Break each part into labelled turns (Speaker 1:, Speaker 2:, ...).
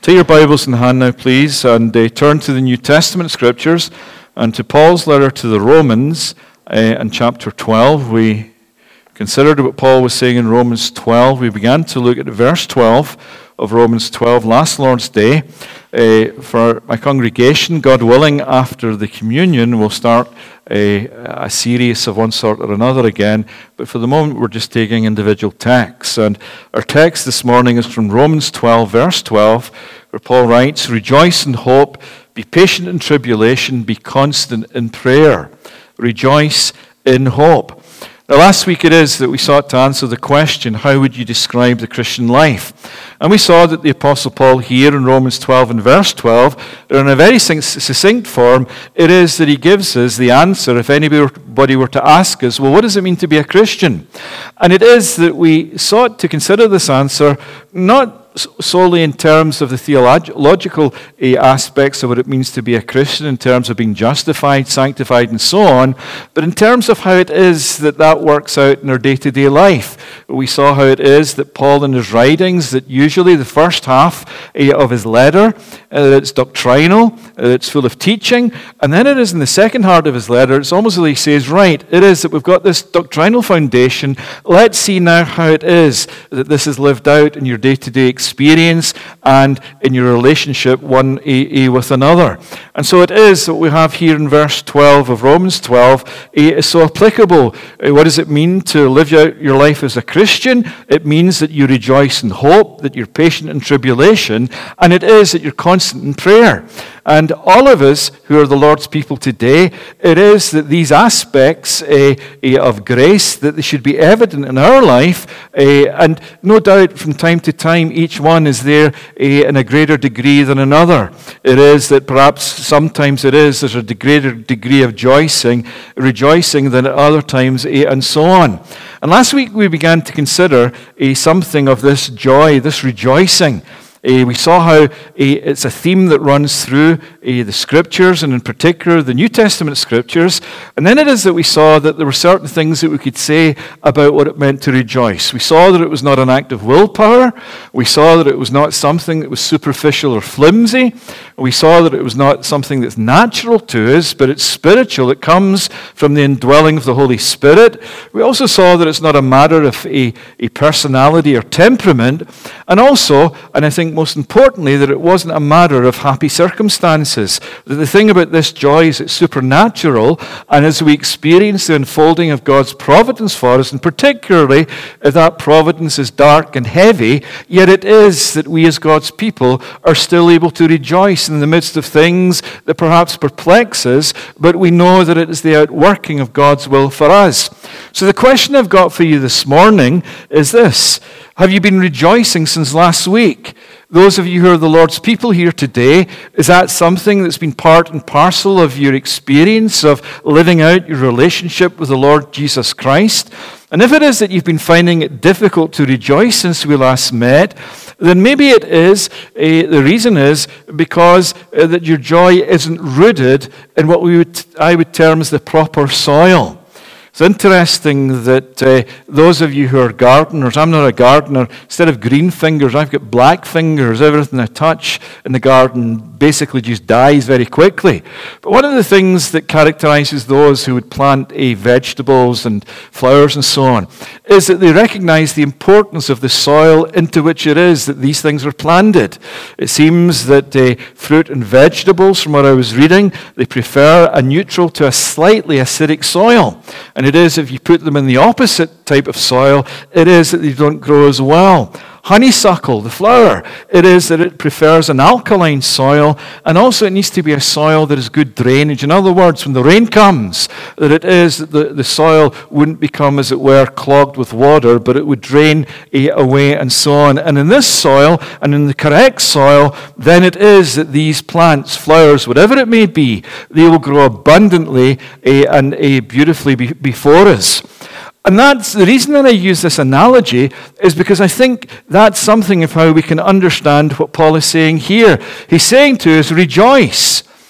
Speaker 1: Take your Bibles in hand now, please, and turn to the New Testament Scriptures and to Paul's letter to the Romans in chapter 12. We considered what Paul was saying in Romans 12. We began to look at verse 12 of Romans 12 last Lord's Day. For my congregation, God willing, after the communion, we'll start a series of one sort or another again. But for the moment, we're just taking individual texts. And our text this morning is from Romans 12, verse 12, where Paul writes, "Rejoice in hope, be patient in tribulation, be constant in prayer." Rejoice in hope. Now, last week it is that we sought to answer the question, how would you describe the Christian life? And we saw that the Apostle Paul here in Romans 12 and verse 12, in a very succinct form, it is that he gives us the answer if anybody were to ask us, well, what does it mean to be a Christian? And it is that we sought to consider this answer not solely in terms of the theological aspects of what it means to be a Christian, in terms of being justified, sanctified, and so on, but in terms of how it is that works out in our day-to-day life. We saw how it is that Paul in his writings, that usually the first half of his letter, it's doctrinal, it's full of teaching, and then it is in the second part of his letter, it's almost like he says, right, it is that we've got this doctrinal foundation, let's see now how it is that this is lived out in your day-to-day experience and in your relationship one with another. And so it is that we have here in verse 12 of Romans 12 is so applicable. What does it mean to live out your life as a Christian? It means that you rejoice in hope, that you're patient in tribulation, and it is that you're constant in prayer. And all of us who are the Lord's people today, it is that these aspects of grace, that they should be evident in our life, and no doubt from time to time each one is there in a greater degree than another. It is that perhaps sometimes there's a greater degree of rejoicing than at other times, and so on. And last week we began to consider something of this joy, this rejoicing. We saw how it's a theme that runs through the Scriptures, and in particular the New Testament Scriptures. And then it is that we saw that there were certain things that we could say about what it meant to rejoice. We saw that it was not an act of willpower. We saw that it was not something that was superficial or flimsy. We saw that it was not something that's natural to us, but it's spiritual. It comes from the indwelling of the Holy Spirit. We also saw that it's not a matter of a personality or temperament. And also, and I think most importantly, that it wasn't a matter of happy circumstances. The thing about this joy is it's supernatural, and as we experience the unfolding of God's providence for us, and particularly if that providence is dark and heavy, yet it is that we as God's people are still able to rejoice in the midst of things that perhaps perplex us, but we know that it is the outworking of God's will for us. So the question I've got for you this morning is this: have you been rejoicing since last week? Those of you who are the Lord's people here today, is that something that's been part and parcel of your experience of living out your relationship with the Lord Jesus Christ? And if it is that you've been finding it difficult to rejoice since we last met, then maybe it is, the reason is because that your joy isn't rooted in what I would term as the proper soil. It's interesting that those of you who are gardeners, I'm not a gardener, instead of green fingers, I've got black fingers. Everything I touch in the garden basically just dies very quickly. But one of the things that characterizes those who would plant vegetables and flowers and so on is that they recognize the importance of the soil into which it is that these things are planted. It seems that fruit and vegetables, from what I was reading, they prefer a neutral to a slightly acidic soil. And it is if you put them in the opposite type of soil, it is that they don't grow as well. Honeysuckle, the flower, it is that it prefers an alkaline soil, and also it needs to be a soil that has good drainage. In other words, when the rain comes, that it is that the soil wouldn't become, as it were, clogged with water, but it would drain away and so on. And in this soil, and in the correct soil, then it is that these plants, flowers, whatever it may be, they will grow abundantly and beautifully before us. And that's the reason that I use this analogy is because I think that's something of how we can understand what Paul is saying here. He's saying to us, rejoice.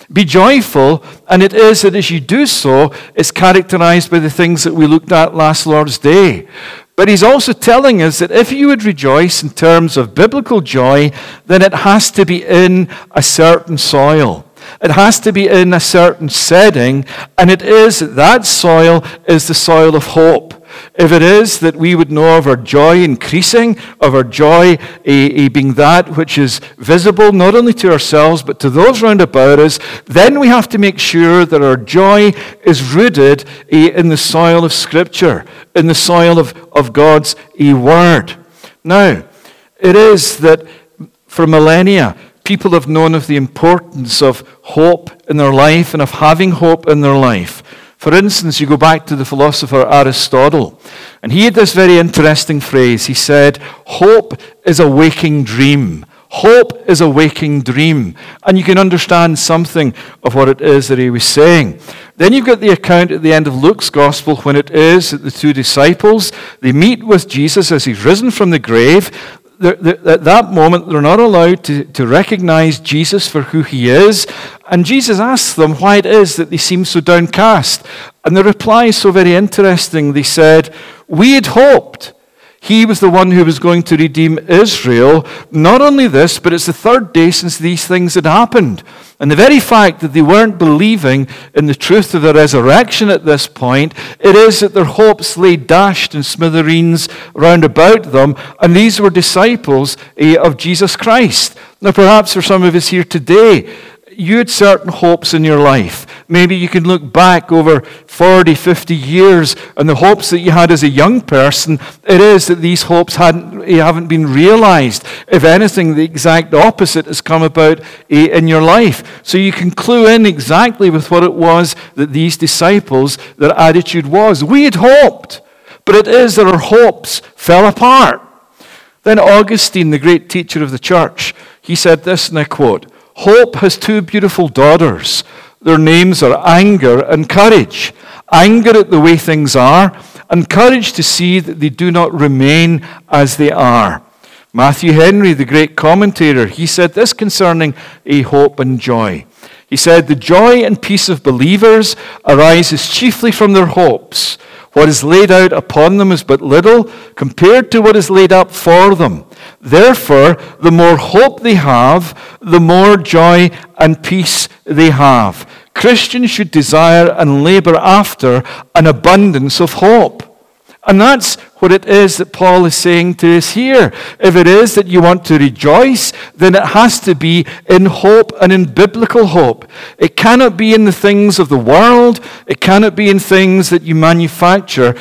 Speaker 1: Be joyful, and it is that as you do so, it's characterized by the things that we looked at last Lord's Day. But he's also telling us that if you would rejoice in terms of biblical joy, then it has to be in a certain soil. It has to be in a certain setting, and it is that soil is the soil of hope. If it is that we would know of our joy increasing, of our joy being that which is visible not only to ourselves but to those round about us, then we have to make sure that our joy is rooted in the soil of Scripture, in the soil of God's Word. Now, it is that for millennia, people have known of the importance of hope in their life and of having hope in their life. For instance, you go back to the philosopher Aristotle, and he had this very interesting phrase. He said, hope is a waking dream. Hope is a waking dream. And you can understand something of what it is that he was saying. Then you've got the account at the end of Luke's Gospel when it is that the two disciples, they meet with Jesus as he's risen from the grave. At that moment, they're not allowed to recognize Jesus for who he is. And Jesus asks them why it is that they seem so downcast. And the reply is so very interesting. They said, we had hoped he was the one who was going to redeem Israel. Not only this, but it's the third day since these things had happened. And the very fact that they weren't believing in the truth of the resurrection at this point, it is that their hopes lay dashed in smithereens round about them, and these were disciples of Jesus Christ. Now perhaps for some of us here today, you had certain hopes in your life. Maybe you can look back over 40, 50 years and the hopes that you had as a young person, it is that these hopes haven't been realized. If anything, the exact opposite has come about in your life. So you can clue in exactly with what it was that these disciples, their attitude was. We had hoped, but it is that our hopes fell apart. Then Augustine, the great teacher of the church, he said this, and I quote, hope has two beautiful daughters. Their names are anger and courage. Anger at the way things are, and courage to see that they do not remain as they are. Matthew Henry, the great commentator, he said this concerning hope and joy. He said, the joy and peace of believers arises chiefly from their hopes. What is laid out upon them is but little compared to what is laid up for them. Therefore, the more hope they have, the more joy and peace they have. Christians should desire and labor after an abundance of hope. And that's what it is that Paul is saying to us here. If it is that you want to rejoice, then it has to be in hope and in biblical hope. It cannot be in the things of the world. It cannot be in things that you manufacture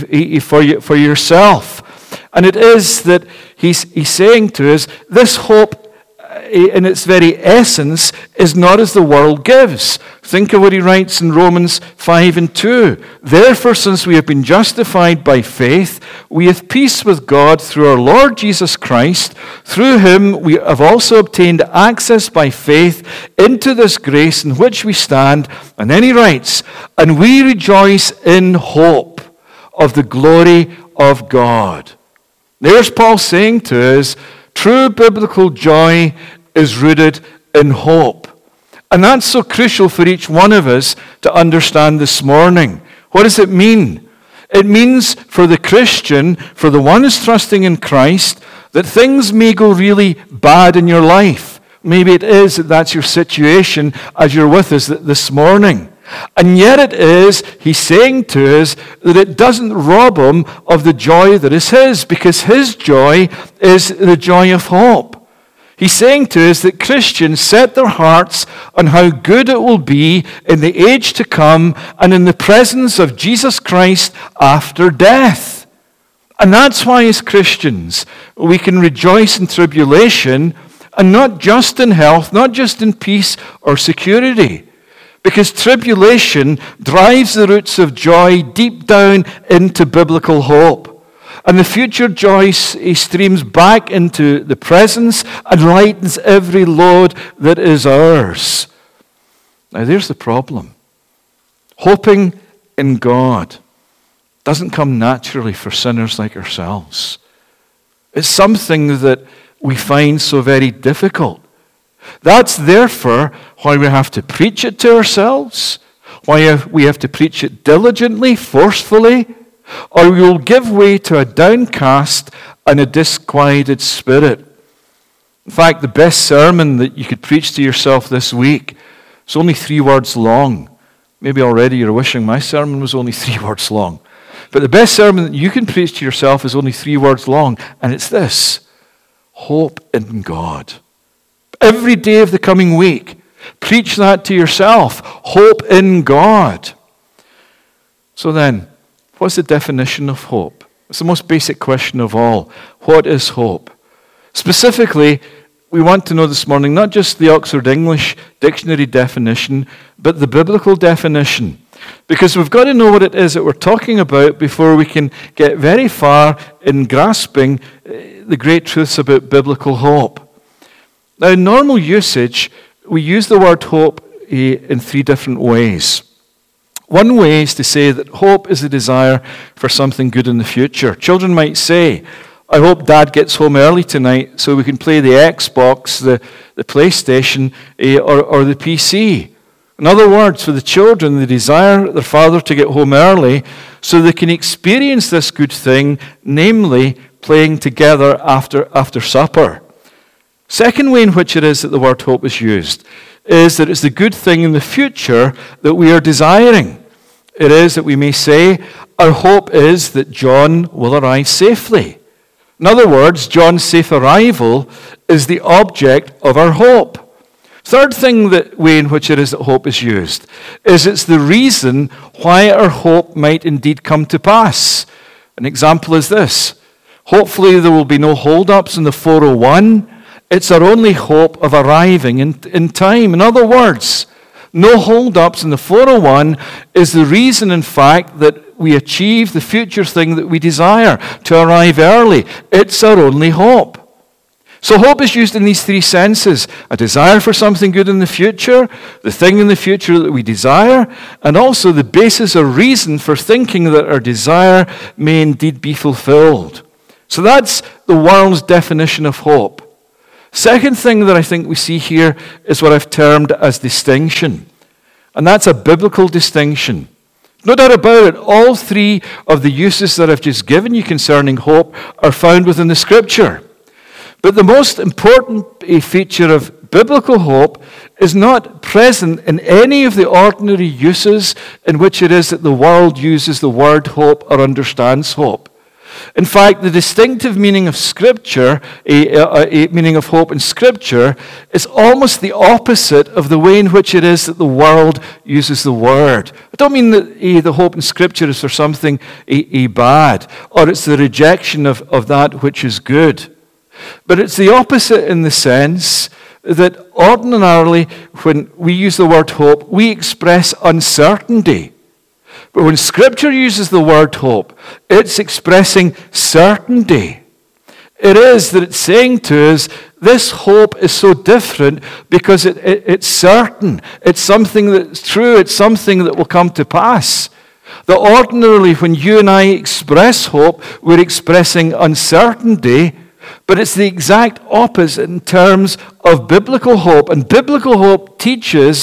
Speaker 1: for yourself. And it is that he's saying to us, this hope in its very essence is not as the world gives. Think of what he writes in Romans 5:2. Therefore, since we have been justified by faith, we have peace with God through our Lord Jesus Christ. Through him we have also obtained access by faith into this grace in which we stand. And then he writes, and we rejoice in hope of the glory of God. There's Paul saying to us, true biblical joy is rooted in hope. And that's so crucial for each one of us to understand this morning. What does it mean? It means for the Christian, for the one who's trusting in Christ, that things may go really bad in your life. Maybe it is that that's your situation as you're with us this morning. And yet it is, he's saying to us, that it doesn't rob him of the joy that is his, because his joy is the joy of hope. He's saying to us that Christians set their hearts on how good it will be in the age to come and in the presence of Jesus Christ after death. And that's why as Christians, we can rejoice in tribulation, and not just in health, not just in peace or security. Because tribulation drives the roots of joy deep down into biblical hope. And the future joy streams back into the presence and lightens every load that is ours. Now there's the problem. Hoping in God doesn't come naturally for sinners like ourselves. It's something that we find so very difficult. That's therefore why we have to preach it to ourselves, why we have to preach it diligently, forcefully, or we will give way to a downcast and a disquieted spirit. In fact, the best sermon that you could preach to yourself this week is only 3 words long. Maybe already you're wishing my sermon was only 3 words long. But the best sermon that you can preach to yourself is only 3 words long, and it's this: hope in God. Every day of the coming week, preach that to yourself. Hope in God. So then, what's the definition of hope? It's the most basic question of all. What is hope? Specifically, we want to know this morning not just the Oxford English Dictionary definition, but the biblical definition. Because we've got to know what it is that we're talking about before we can get very far in grasping the great truths about biblical hope. Now, in normal usage, we use the word hope in 3 different ways. One way is to say that hope is a desire for something good in the future. Children might say, I hope Dad gets home early tonight so we can play the Xbox, the PlayStation, or the PC. In other words, for the children, they desire their father to get home early so they can experience this good thing, namely playing together after supper. Second way in which it is that the word hope is used is that it's the good thing in the future that we are desiring. It is that we may say, our hope is that John will arrive safely. In other words, John's safe arrival is the object of our hope. Third way in which it is that hope is used is it's the reason why our hope might indeed come to pass. An example is this: hopefully there will be no hold-ups in the 401. It's our only hope of arriving in time. In other words, no hold-ups in the 401 is the reason, in fact, that we achieve the future thing that we desire, to arrive early. It's our only hope. So hope is used in these 3 senses: a desire for something good in the future, the thing in the future that we desire, and also the basis or reason for thinking that our desire may indeed be fulfilled. So that's the world's definition of hope. Second thing that I think we see here is what I've termed as distinction. And that's a biblical distinction. No doubt about it, all 3 of the uses that I've just given you concerning hope are found within the Scripture. But the most important feature of biblical hope is not present in any of the ordinary uses in which it is that the world uses the word hope or understands hope. In fact, the distinctive meaning of Scripture, meaning of hope in Scripture, is almost the opposite of the way in which it is that the world uses the word. I don't mean that the hope in Scripture is for something bad, or it's the rejection of that which is good. But it's the opposite in the sense that ordinarily, when we use the word hope, we express uncertainty. But when Scripture uses the word hope, it's expressing certainty. It is that it's saying to us, this hope is so different because it's certain. It's something that's true. It's something that will come to pass. That ordinarily, when you and I express hope, we're expressing uncertainty. But it's the exact opposite in terms of biblical hope. And biblical hope teaches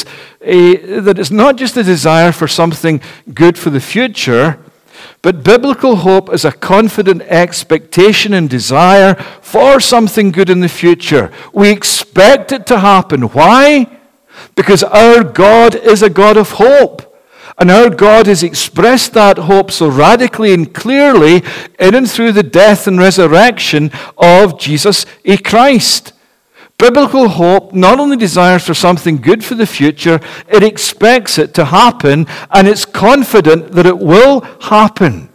Speaker 1: that it's not just a desire for something good for the future, but biblical hope is a confident expectation and desire for something good in the future. We expect it to happen. Why? Because our God is a God of hope. And our God has expressed that hope so radically and clearly in and through the death and resurrection of Jesus Christ. Biblical hope not only desires for something good for the future, it expects it to happen, and it's confident that it will happen.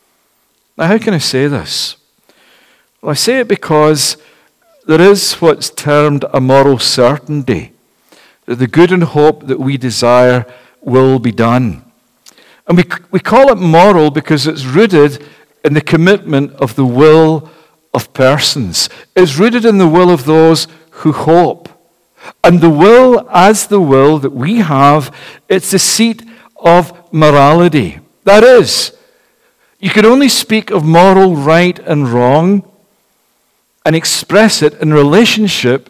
Speaker 1: Now, how can I say this? Well, I say it because there is what's termed a moral certainty, that the good and hope that we desire will be done. And we call it moral because it's rooted in the commitment of the will of persons. It's rooted in the will of those who hope. And the will, as the will that we have, it's the seat of morality. That is, you can only speak of moral right and wrong and express it in relationship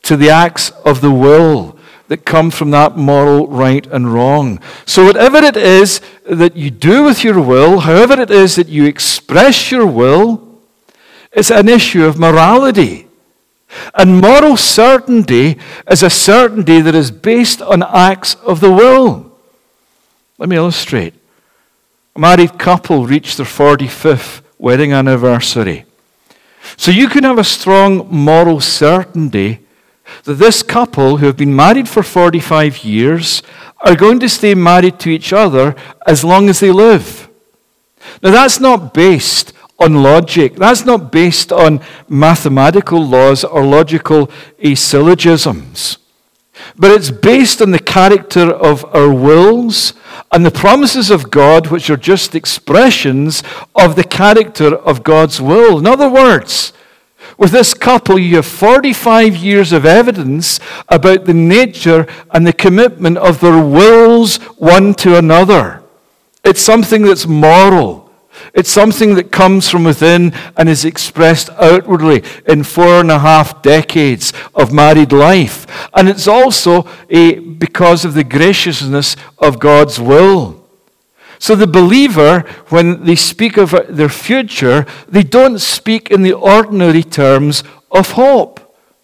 Speaker 1: to the acts of the will that come from that moral right and wrong. So whatever it is that you do with your will, however it is that you express your will, it's an issue of morality. And moral certainty is a certainty that is based on acts of the will. Let me illustrate. A married couple reached their 45th wedding anniversary. So you can have a strong moral certainty that this couple, who have been married for 45 years, are going to stay married to each other as long as they live. Now, that's not based on logic. That's not based on mathematical laws or logical syllogisms. But it's based on the character of our wills and the promises of God, which are just expressions of the character of God's will. In other words, with this couple, you have 45 years of evidence about the nature and the commitment of their wills one to another. It's something that's moral. It's something that comes from within and is expressed outwardly in 4.5 decades of married life. And it's also because of the graciousness of God's will. So the believer, when they speak of their future, they don't speak in the ordinary terms of hope.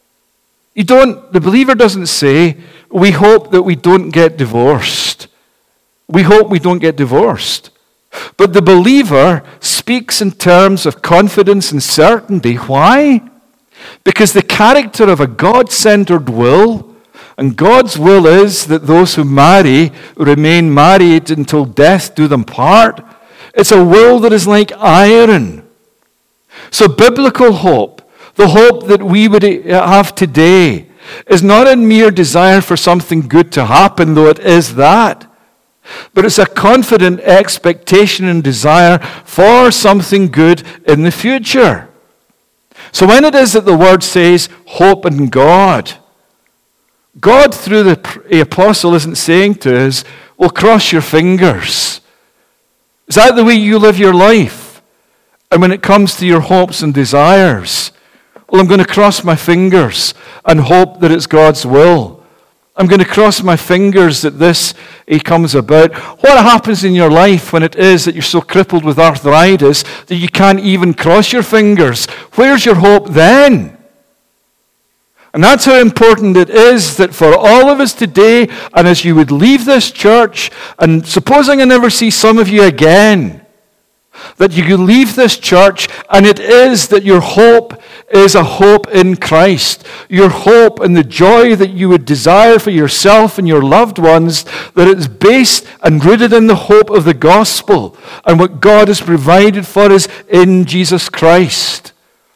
Speaker 1: The believer doesn't say, we hope that we don't get divorced. We hope we don't get divorced. But the believer speaks in terms of confidence and certainty. Why? Because the character of a God-centered will, and God's will is that those who marry remain married until death do them part. It's a will that is like iron. So biblical hope, the hope that we would have today, is not a mere desire for something good to happen, though it is that. But it's a confident expectation and desire for something good in the future. So when it is that the word says hope in God, God through the apostle isn't saying to us, well, cross your fingers. Is that the way you live your life? And when it comes to your hopes and desires, well, I'm going to cross my fingers and hope that it's God's will. I'm going to cross my fingers that this comes about. What happens in your life when it is that you're so crippled with arthritis that you can't even cross your fingers? Where's your hope then? And that's how important it is that for all of us today, and as you would leave this church, and supposing I never see some of you again, that you could leave this church, and it is that your hope is a hope in Christ. Your hope and the joy that you would desire for yourself and your loved ones, that it's based and rooted in the hope of the gospel and what God has provided for us in Jesus Christ.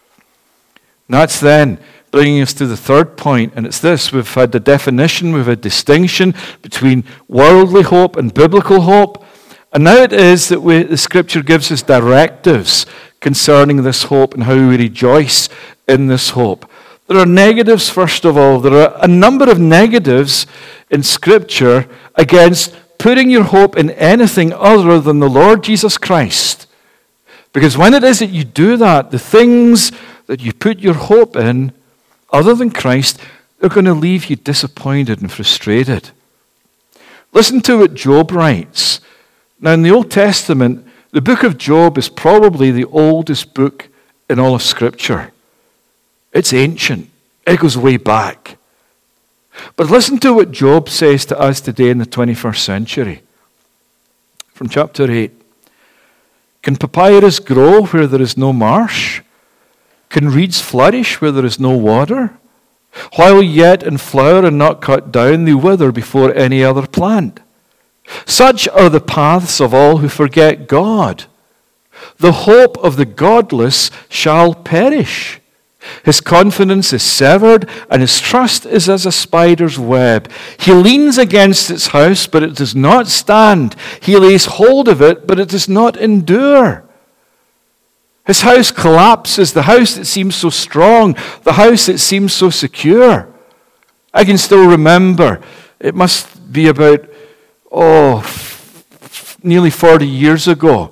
Speaker 1: And that's then bringing us to the third point, and it's this. We've had the definition, we've had distinction between worldly hope and biblical hope. And now it is that the Scripture gives us directives concerning this hope and how we rejoice in this hope. There are negatives, first of all. There are a number of negatives in Scripture against putting your hope in anything other than the Lord Jesus Christ. Because when it is that you do that, the things that you put your hope in, other than Christ, they're going to leave you disappointed and frustrated. Listen to what Job writes. Now, in the Old Testament, the book of Job is probably the oldest book in all of Scripture. It's ancient. It goes way back. But listen to what Job says to us today in the 21st century. From chapter 8. Can papyrus grow where there is no marsh? Can reeds flourish where there is no water? While yet in flower and not cut down, they wither before any other plant. Such are the paths of all who forget God. The hope of the godless shall perish. His confidence is severed, and his trust is as a spider's web. He leans against its house, but it does not stand. He lays hold of it, but it does not endure. His house collapses, the house that seems so strong, the house that seems so secure. I can still remember, it must be about, nearly 40 years ago,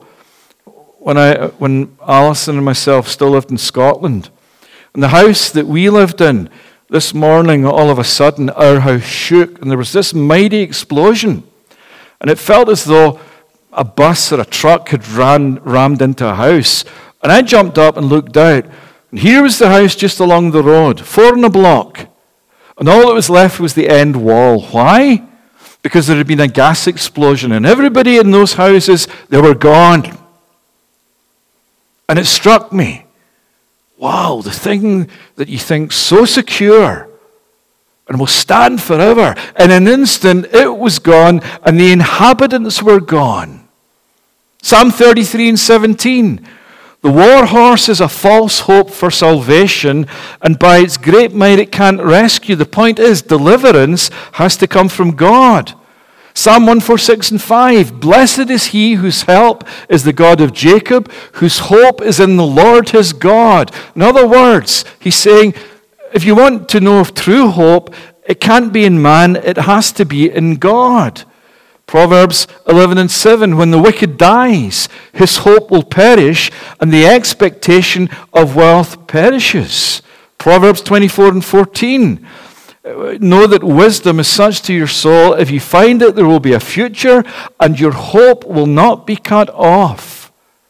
Speaker 1: when Alison and myself still lived in Scotland. And the house that we lived in this morning, all of a sudden, our house shook, and there was this mighty explosion. And it felt as though a bus or a truck had rammed into a house. And I jumped up and looked out. And here was the house just along the road, 4 in a block. And all that was left was the end wall. Why? Because there had been a gas explosion. And everybody in those houses, they were gone. And it struck me. Wow, the thing that you think so secure and will stand forever. In an instant, it was gone, and the inhabitants were gone. Psalm 33 and 17. The war horse is a false hope for salvation, and by its great might it can't rescue. The point is, deliverance has to come from God. Psalm 146 and 5. Blessed is he whose help is the God of Jacob, whose hope is in the Lord his God. In other words, he's saying, if you want to know of true hope, it can't be in man, it has to be in God. Proverbs 11 and 7, when the wicked dies, his hope will perish, and the expectation of wealth perishes. Proverbs 24 and 14, know that wisdom is such to your soul, if you find it, there will be a future, and your hope will not be cut off.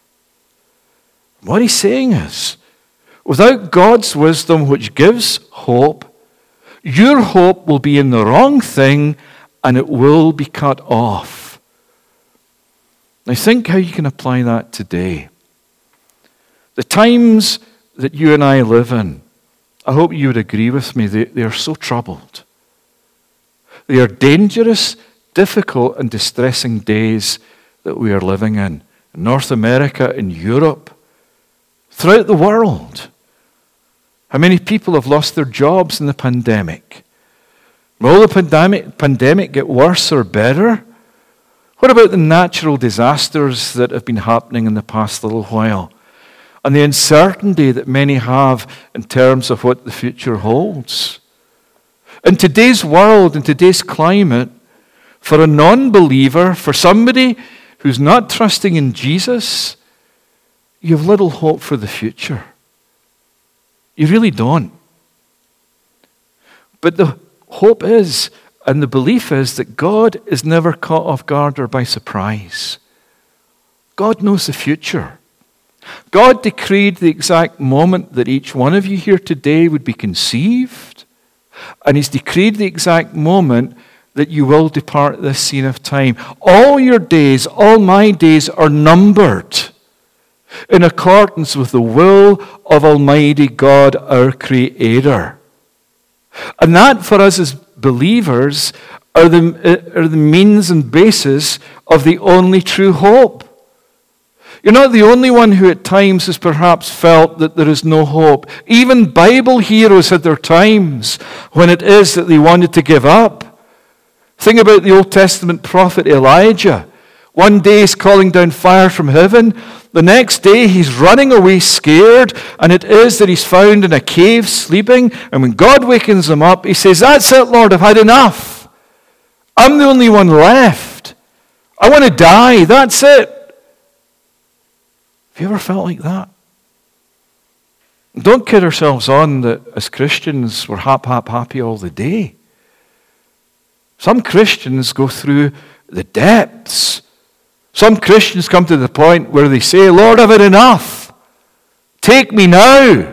Speaker 1: What he's saying is, without God's wisdom which gives hope, your hope will be in the wrong thing, and it will be cut off. Now think how you can apply that today. The times that you and I live in, I hope you would agree with me, they are so troubled. They are dangerous, difficult, and distressing days that we are living in North America, in Europe, throughout the world. How many people have lost their jobs in the pandemic? Will the pandemic get worse or better? What about the natural disasters that have been happening in the past little while? And the uncertainty that many have in terms of what the future holds. In today's world, in today's climate, for a non-believer, for somebody who's not trusting in Jesus, you have little hope for the future. You really don't. But the hope is, and the belief is, that God is never caught off guard or by surprise. God knows the future. God decreed the exact moment that each one of you here today would be conceived, and he's decreed the exact moment that you will depart this scene of time. All your days, all my days are numbered in accordance with the will of Almighty God, our Creator. And that, for us as believers, are the means and basis of the only true hope. You're not the only one who at times has perhaps felt that there is no hope. Even Bible heroes had their times when it is that they wanted to give up. Think about the Old Testament prophet Elijah. One day he's calling down fire from heaven. The next day he's running away scared, and it is that he's found in a cave sleeping. And when God wakens him up, he says, "That's it, Lord, I've had enough. I'm the only one left. I want to die, that's it." Have you ever felt like that? Don't kid ourselves on that as Christians we're happy all the day. Some Christians go through the depths. Some Christians come to the point where they say, "Lord, I've had enough. Take me now."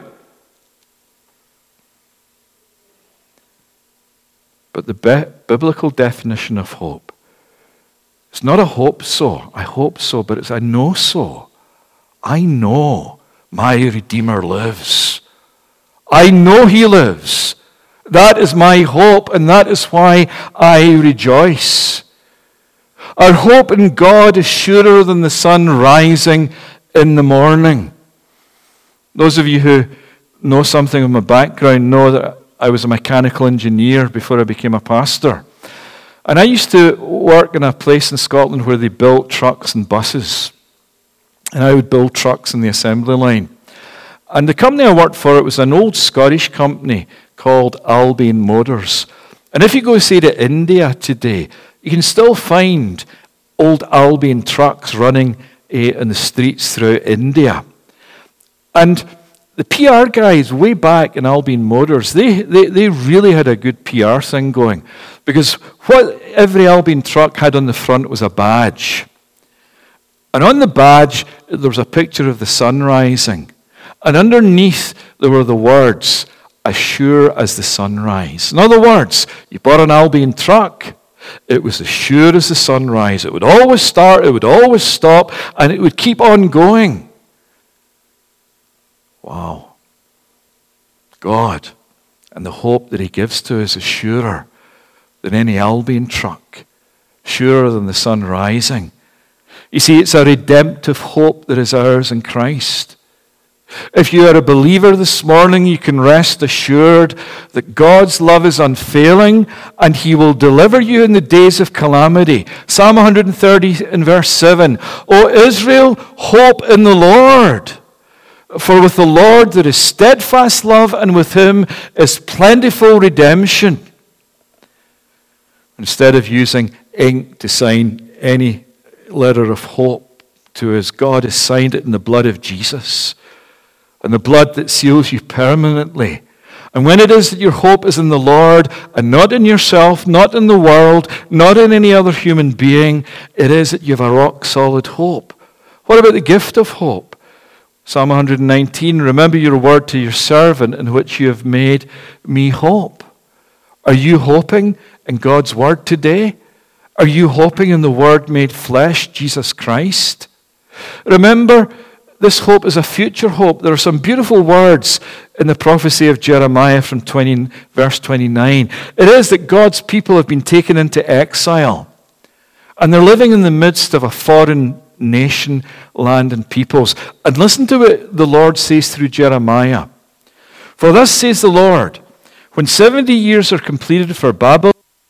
Speaker 1: But the biblical definition of hope, it's not a hope so, I hope so, but it's a know so. I know my Redeemer lives. I know he lives. That is my hope, and that is why I rejoice. Our hope in God is surer than the sun rising in the morning. Those of you who know something of my background know that I was a mechanical engineer before I became a pastor. And I used to work in a place in Scotland where they built trucks and buses. And I would build trucks in the assembly line. And the company I worked for, it was an old Scottish company called Albion Motors. And if you go, say, to India today, you can still find old Albion trucks running in the streets throughout India. And The PR guys way back in Albion Motors, they really had a good PR thing going. Because what every Albion truck had on the front was a badge. And on the badge, there was a picture of the sun rising. And underneath, there were the words, as sure as the sunrise. In other words, you bought an Albion truck, it was as sure as the sunrise. It would always start, it would always stop, and it would keep on going. Wow. God and the hope that he gives to us is surer than any Albion truck, surer than the sun rising. You see, it's a redemptive hope that is ours in Christ. If you are a believer this morning, you can rest assured that God's love is unfailing and he will deliver you in the days of calamity. Psalm 130 in verse 7, O Israel, hope in the Lord. For with the Lord there is steadfast love, and with him is plentiful redemption. Instead of using ink to sign any letter of hope to us, God has signed it in the blood of Jesus. And the blood that seals you permanently. And when it is that your hope is in the Lord and not in yourself, not in the world, not in any other human being, it is that you have a rock-solid hope. What about the gift of hope? Psalm 119, remember your word to your servant in which you have made me hope. Are you hoping in God's word today? Are you hoping in the word made flesh, Jesus Christ? Remember, this hope is a future hope. There are some beautiful words in the prophecy of Jeremiah from verse 29. It is that God's people have been taken into exile. And they're living in the midst of a foreign nation, land, and peoples. And listen to what the Lord says through Jeremiah. For thus says the Lord, when 70 years are completed for Babylon,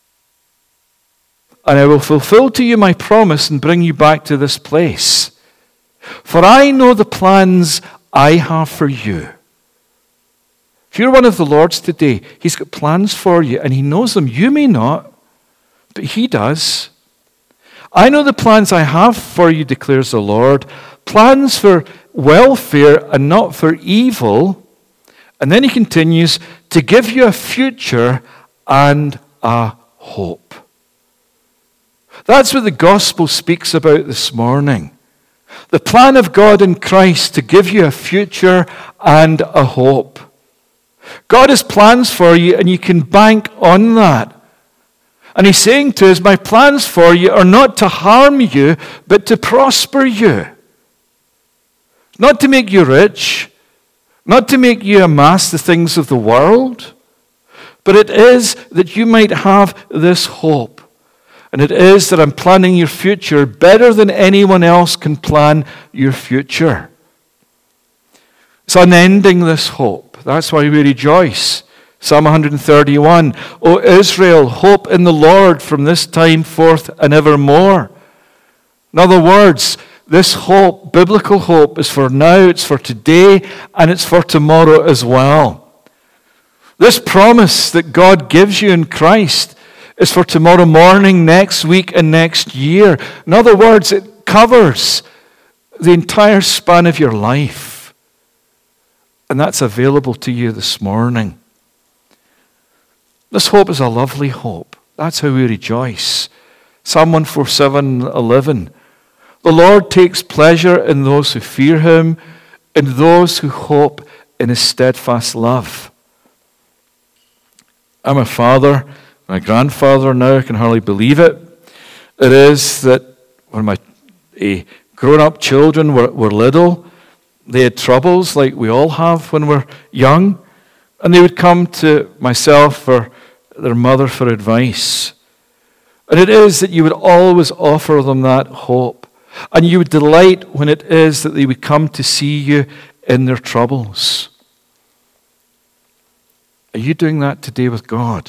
Speaker 1: and I will fulfill to you my promise and bring you back to this place. For I know the plans I have for you. If you're one of the Lord's today, he's got plans for you, and he knows them. You may not, but he does. I know the plans I have for you, declares the Lord, plans for welfare and not for evil. And then he continues, to give you a future and a hope. That's what the gospel speaks about this morning. The plan of God in Christ to give you a future and a hope. God has plans for you, and you can bank on that. And he's saying to us, my plans for you are not to harm you, but to prosper you. Not to make you rich, not to make you amass the things of the world, but it is that you might have this hope. And it is that I'm planning your future better than anyone else can plan your future. It's unending, this hope. That's why we rejoice. Psalm 131, O Israel, hope in the Lord from this time forth and evermore. In other words, this hope, biblical hope, is for now, it's for today, and it's for tomorrow as well. This promise that God gives you in Christ is for tomorrow morning, next week, and next year. In other words, it covers the entire span of your life. And that's available to you this morning. This hope is a lovely hope. That's how we rejoice. Psalm 147:11. The Lord takes pleasure in those who fear him, in those who hope in his steadfast love. I'm a father. My grandfather now, I can hardly believe it. It is that when my grown-up children were little, they had troubles like we all have when we're young, and they would come to myself or their mother for advice. And it is that you would always offer them that hope, and you would delight when it is that they would come to see you in their troubles. Are you doing that today with God?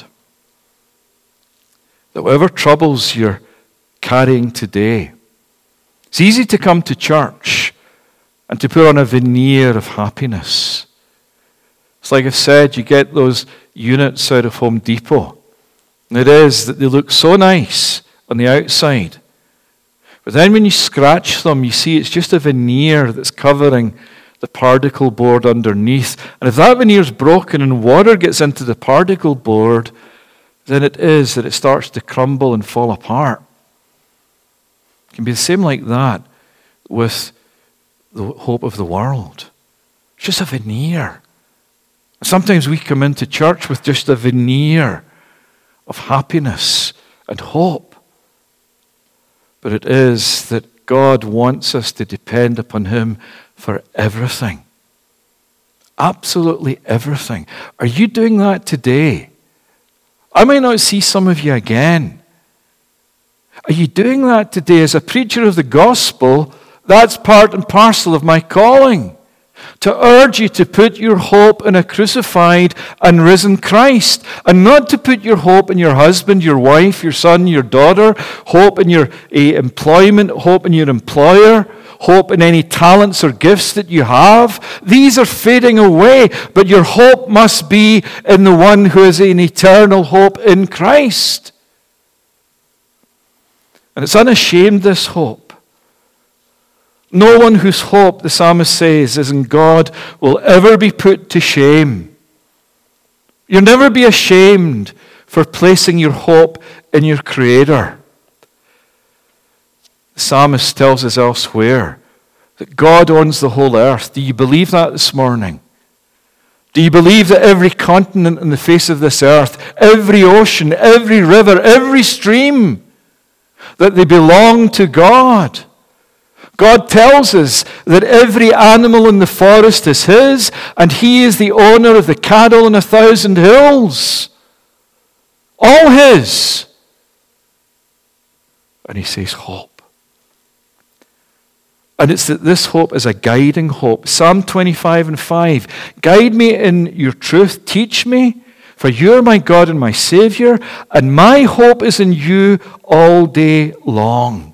Speaker 1: That whatever troubles you're carrying today, it's easy to come to church and to put on a veneer of happiness. It's like I've said, you get those units out of Home Depot, and it is that they look so nice on the outside. But then when you scratch them, you see it's just a veneer that's covering the particle board underneath. And if that veneer is broken and water gets into the particle board, then it is that it starts to crumble and fall apart. It can be the same like that with the hope of the world. It's just a veneer. Sometimes we come into church with just a veneer of happiness and hope. But it is that God wants us to depend upon Him for everything. Absolutely everything. Are you doing that today? I might not see some of you again. Are you doing that today? As a preacher of the gospel, that's part and parcel of my calling. To urge you to put your hope in a crucified and risen Christ, and not to put your hope in your husband, your wife, your son, your daughter, hope in your employment, hope in your employer, hope in any talents or gifts that you have. These are fading away, but your hope must be in the one who is an eternal hope in Christ. And it's unashamed, this hope. No one whose hope, the psalmist says, is in God will ever be put to shame. You'll never be ashamed for placing your hope in your Creator. The psalmist tells us elsewhere that God owns the whole earth. Do you believe that this morning? Do you believe that every continent on the face of this earth, every ocean, every river, every stream, that they belong to God? God tells us that every animal in the forest is His, and He is the owner of the cattle on 1,000 hills. All His. And He says hope. And it's that this hope is a guiding hope. Psalm 25:5. Guide me in your truth. Teach me, for you are my God and my Savior, and my hope is in you all day long.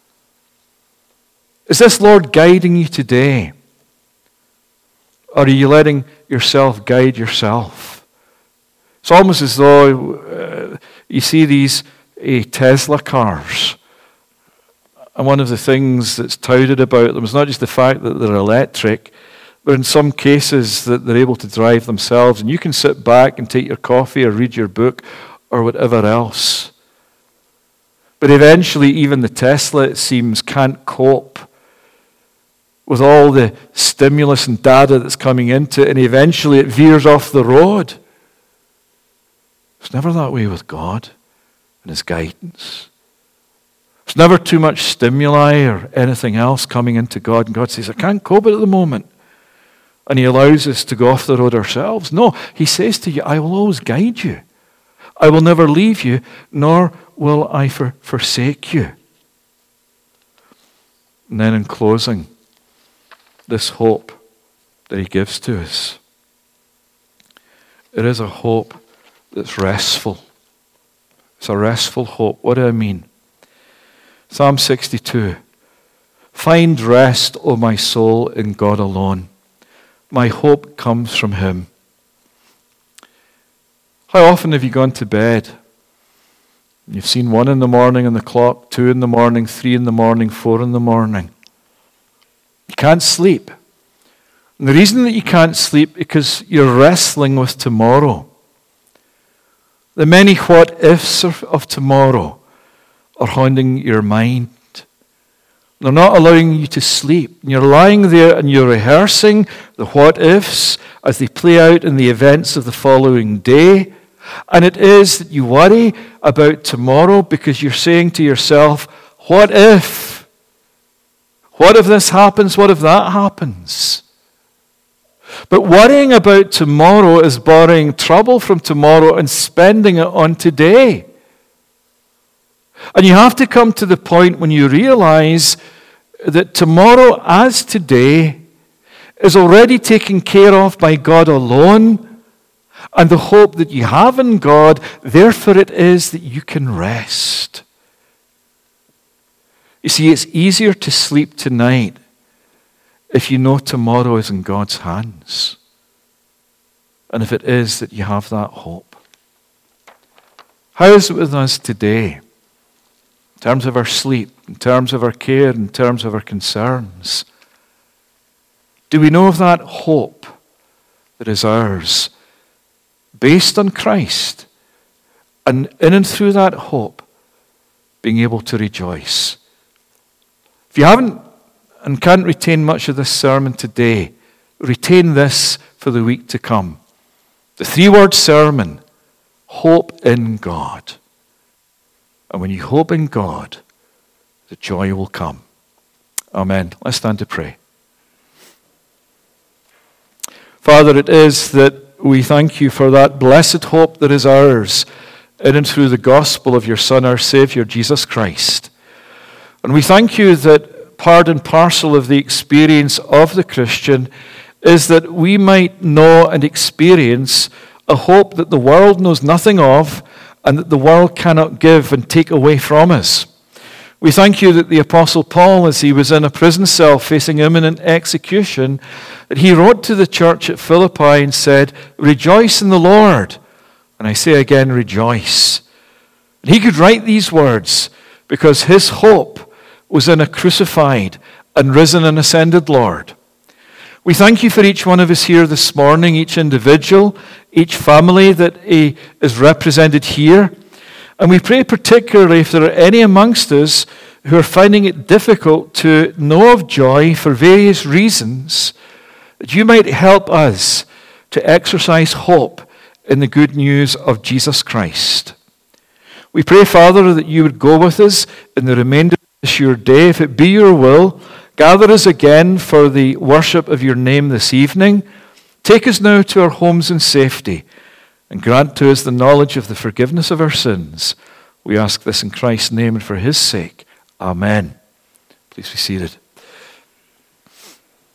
Speaker 1: Is this Lord guiding you today? Or are you letting yourself guide yourself? It's almost as though you see these Tesla cars. And one of the things that's touted about them is not just the fact that they're electric, but in some cases that they're able to drive themselves. And you can sit back and take your coffee or read your book or whatever else. But eventually even the Tesla, it seems, can't cope with all the stimulus and data that's coming into it, and eventually it veers off the road. It's never that way with God and His guidance. There's never too much stimuli or anything else coming into God, and God says, I can't cope it at the moment. And He allows us to go off the road ourselves. No, He says to you, I will always guide you. I will never leave you, nor will I forsake you. And then in closing, this hope that He gives to us. It is a hope that's restful. It's a restful hope. What do I mean? Psalm 62. Find rest, O my soul, in God alone. My hope comes from Him. How often have you gone to bed? You've seen 1 in the morning on the clock, 2 in the morning, 3 in the morning, 4 in the morning. You can't sleep. And the reason that you can't sleep is because you're wrestling with tomorrow. The many what-ifs of tomorrow are haunting your mind. They're not allowing you to sleep. And you're lying there and you're rehearsing the what-ifs as they play out in the events of the following day. And it is that you worry about tomorrow because you're saying to yourself, what if? What if this happens? What if that happens? But worrying about tomorrow is borrowing trouble from tomorrow and spending it on today. And you have to come to the point when you realize that tomorrow, as today, is already taken care of by God alone, and the hope that you have in God, therefore it is that you can rest. You see, it's easier to sleep tonight if you know tomorrow is in God's hands. And if it is that you have that hope. How is it with us today? In terms of our sleep, in terms of our care, in terms of our concerns. Do we know of that hope that is ours, based on Christ, and in and through that hope, being able to rejoice? If you haven't and can't retain much of this sermon today, retain this for the week to come. The 3-word sermon, hope in God. And when you hope in God, the joy will come. Amen. Let's stand to pray. Father, it is that we thank you for that blessed hope that is ours in and through the gospel of your Son, our Savior, Jesus Christ. And we thank you that part and parcel of the experience of the Christian is that we might know and experience a hope that the world knows nothing of and that the world cannot give and take away from us. We thank you that the Apostle Paul, as he was in a prison cell facing imminent execution, that he wrote to the church at Philippi and said, "Rejoice in the Lord." And I say again, rejoice. And he could write these words because his hope was in a crucified and risen and ascended Lord. We thank you for each one of us here this morning, each individual, each family that is represented here. And we pray particularly if there are any amongst us who are finding it difficult to know of joy for various reasons, that you might help us to exercise hope in the good news of Jesus Christ. We pray, Father, that you would go with us in the remainder of this your day. If it be your will, gather us again for the worship of your name this evening. Take us now to our homes in safety and grant to us the knowledge of the forgiveness of our sins. We ask this in Christ's name and for his sake. Amen. Please be seated.